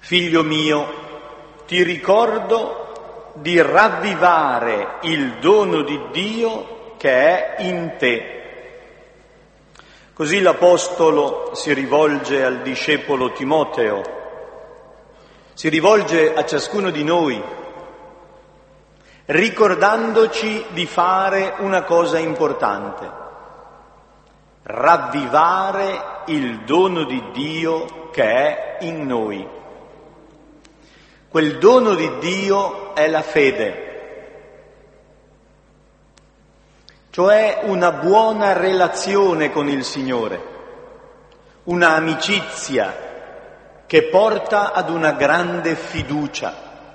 Figlio mio, ti ricordo di ravvivare il dono di Dio che è in te. Così l'Apostolo si rivolge al discepolo Timoteo, si rivolge a ciascuno di noi, ricordandoci di fare una cosa importante: ravvivare il dono di Dio che è in noi. Quel dono di Dio è la fede, cioè una buona relazione con il Signore, una amicizia che porta ad una grande fiducia.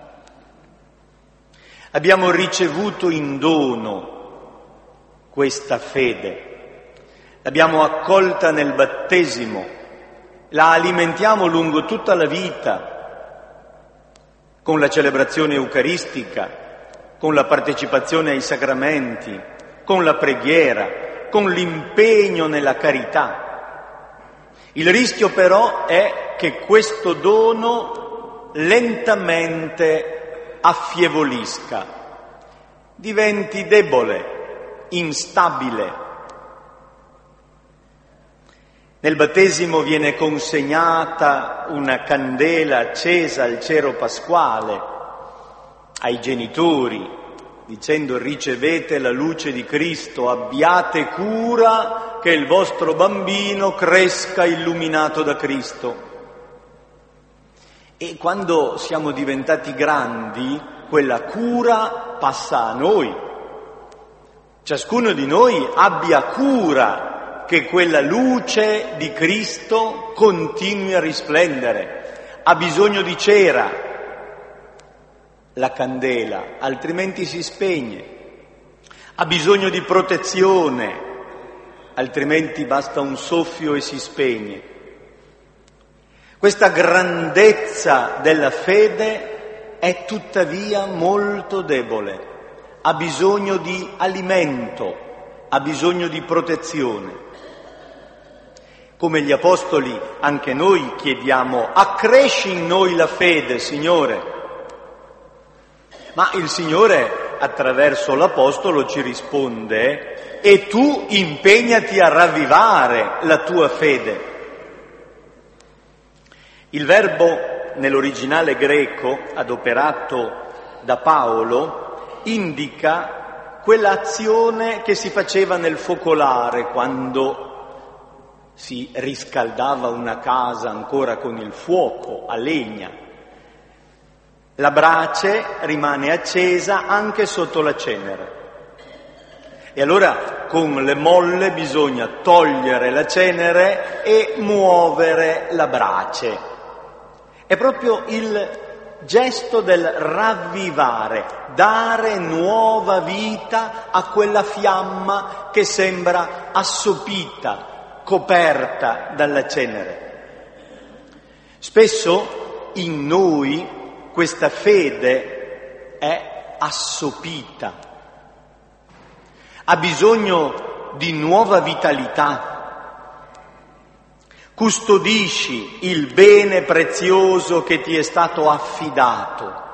Abbiamo ricevuto in dono questa fede, l'abbiamo accolta nel battesimo, la alimentiamo lungo tutta la vita, con la celebrazione eucaristica, con la partecipazione ai sacramenti, con la preghiera, con l'impegno nella carità. Il rischio però è che questo dono lentamente affievolisca, diventi debole, instabile. Nel battesimo viene consegnata una candela accesa al cero pasquale ai genitori, dicendo: ricevete la luce di Cristo, abbiate cura che il vostro bambino cresca illuminato da Cristo. E quando siamo diventati grandi, quella cura passa a noi. Ciascuno di noi abbia cura che quella luce di Cristo continui a risplendere. Ha bisogno di cera la candela, altrimenti si spegne. Ha bisogno di protezione, altrimenti basta un soffio e si spegne. Questa grandezza della fede è tuttavia molto debole, ha bisogno di alimento, ha bisogno di protezione. Come gli Apostoli, anche noi chiediamo: accresci in noi la fede, Signore. Ma il Signore, attraverso l'Apostolo, ci risponde: e tu impegnati a ravvivare la tua fede. Il verbo nell'originale greco adoperato da Paolo indica quell'azione che si faceva nel focolare quando si riscaldava una casa ancora con il fuoco a legna. La brace rimane accesa anche sotto la cenere. E allora con le molle bisogna togliere la cenere e muovere la brace. È proprio il gesto del ravvivare, dare nuova vita a quella fiamma che sembra assopita, coperta dalla cenere. Spesso in noi questa fede è assopita, ha bisogno di nuova vitalità. Custodisci il bene prezioso che ti è stato affidato.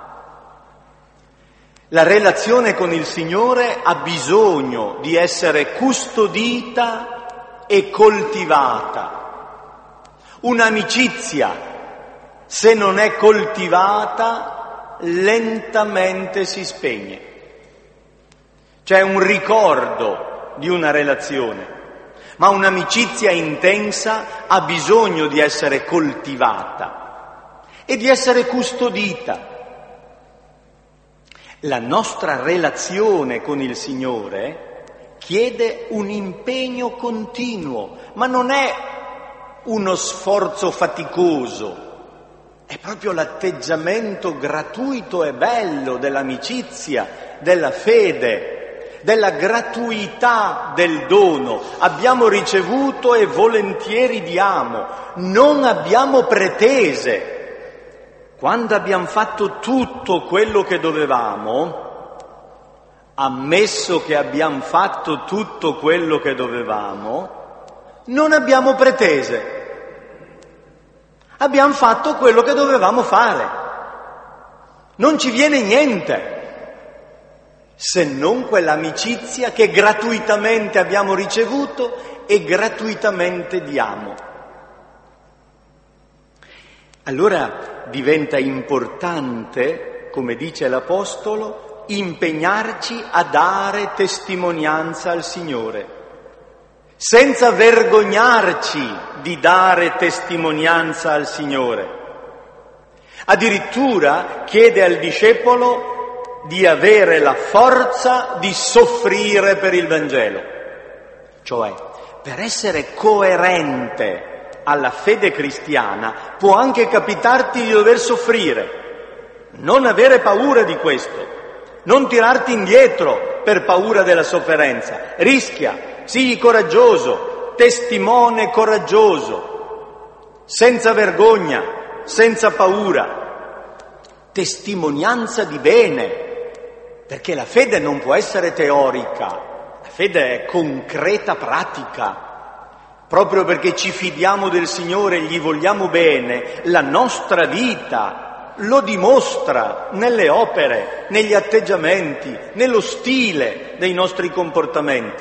La relazione con il Signore ha bisogno di essere custodita e coltivata. Un'amicizia, se non è coltivata, lentamente si spegne. C'è un ricordo di una relazione, ma un'amicizia intensa ha bisogno di essere coltivata e di essere custodita. La nostra relazione con il Signore chiede un impegno continuo, ma non è uno sforzo faticoso, è proprio l'atteggiamento gratuito e bello dell'amicizia, della fede, della gratuità del dono. Abbiamo ricevuto e volentieri diamo, non abbiamo pretese. Quando abbiamo fatto tutto quello che dovevamo, ammesso che abbiamo fatto tutto quello che dovevamo, non abbiamo pretese. Abbiamo fatto quello che dovevamo fare. Non ci viene niente se non quell'amicizia che gratuitamente abbiamo ricevuto e gratuitamente diamo. Allora diventa importante, come dice l'Apostolo, impegnarci a dare testimonianza al Signore, senza vergognarci di dare testimonianza al Signore. Addirittura chiede al discepolo di avere la forza di soffrire per il Vangelo. Cioè, per essere coerente alla fede cristiana può anche capitarti di dover soffrire. Non avere paura di questo, non tirarti indietro per paura della sofferenza. Rischia, sii coraggioso, testimone coraggioso, senza vergogna, senza paura, testimonianza di bene. Perché la fede non può essere teorica, la fede è concreta, pratica. Proprio perché ci fidiamo del Signore e gli vogliamo bene, la nostra vita lo dimostra nelle opere, negli atteggiamenti, nello stile dei nostri comportamenti.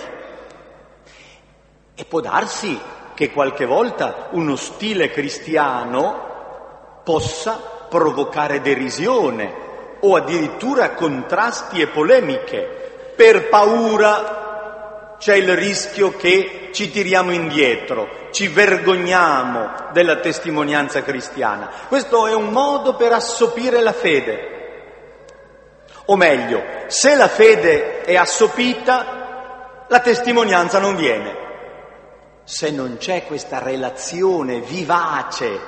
E può darsi che qualche volta uno stile cristiano possa provocare derisione, o addirittura contrasti e polemiche. Per paura c'è il rischio che ci tiriamo indietro, ci vergogniamo della testimonianza cristiana. Questo è un modo per assopire la fede. O meglio, se la fede è assopita, la testimonianza non viene. Se non c'è questa relazione vivace,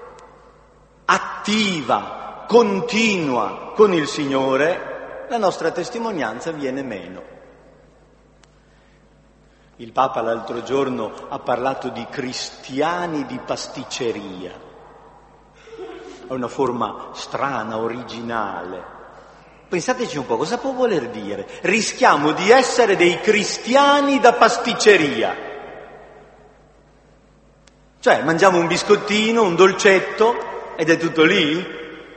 attiva, continua con il Signore, la nostra testimonianza viene meno. Il Papa l'altro giorno ha parlato di cristiani di pasticceria. È una forma strana, originale. Pensateci un po', cosa può voler dire? Rischiamo di essere dei cristiani da pasticceria. Cioè, mangiamo un biscottino, un dolcetto ed è tutto lì?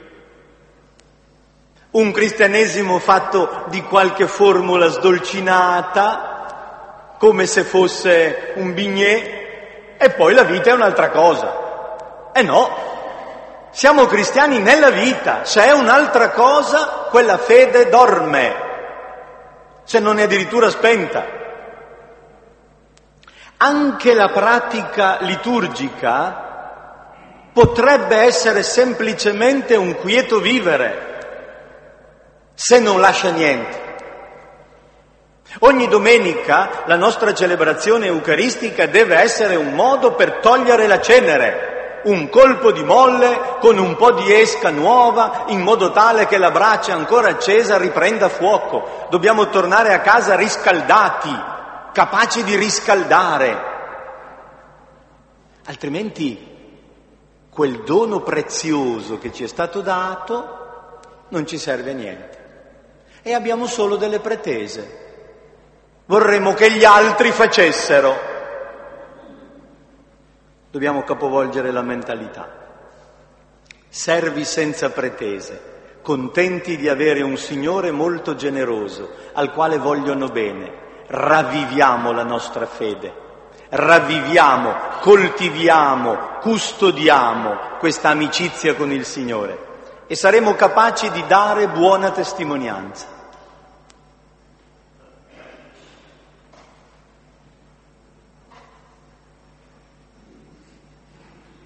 Un cristianesimo fatto di qualche formula sdolcinata, come se fosse un bignè, e poi la vita è un'altra cosa. No, siamo cristiani nella vita, se è un'altra cosa, quella fede dorme, se non è addirittura spenta. Anche la pratica liturgica potrebbe essere semplicemente un quieto vivere, se non lascia niente. Ogni domenica la nostra celebrazione eucaristica deve essere un modo per togliere la cenere, un colpo di molle con un po' di esca nuova, in modo tale che la brace ancora accesa riprenda fuoco. Dobbiamo tornare a casa riscaldati, capaci di riscaldare. Altrimenti quel dono prezioso che ci è stato dato non ci serve a niente. E abbiamo solo delle pretese. Vorremmo che gli altri facessero. Dobbiamo capovolgere la mentalità. Servi senza pretese, contenti di avere un Signore molto generoso, al quale vogliono bene. Ravviviamo la nostra fede, ravviviamo, coltiviamo, custodiamo questa amicizia con il Signore e saremo capaci di dare buona testimonianza.